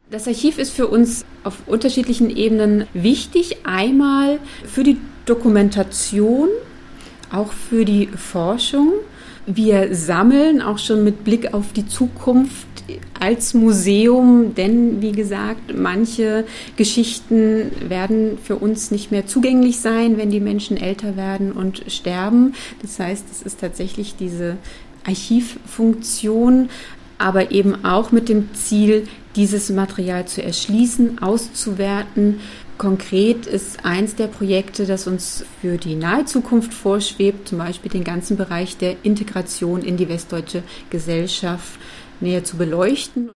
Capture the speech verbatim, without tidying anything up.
Das Archiv ist für uns auf unterschiedlichen Ebenen wichtig. Einmal für die Dokumentation, auch für die Forschung. Wir sammeln auch schon mit Blick auf die Zukunft als Museum, denn wie gesagt, manche Geschichten werden für uns nicht mehr zugänglich sein, wenn die Menschen älter werden und sterben. Das heißt, es ist tatsächlich diese Archivfunktion, aber eben auch mit dem Ziel, dieses Material zu erschließen, auszuwerten. Konkret ist eins der Projekte, das uns für die nahe Zukunft vorschwebt, zum Beispiel den ganzen Bereich der Integration in die westdeutsche Gesellschaft näher zu beleuchten.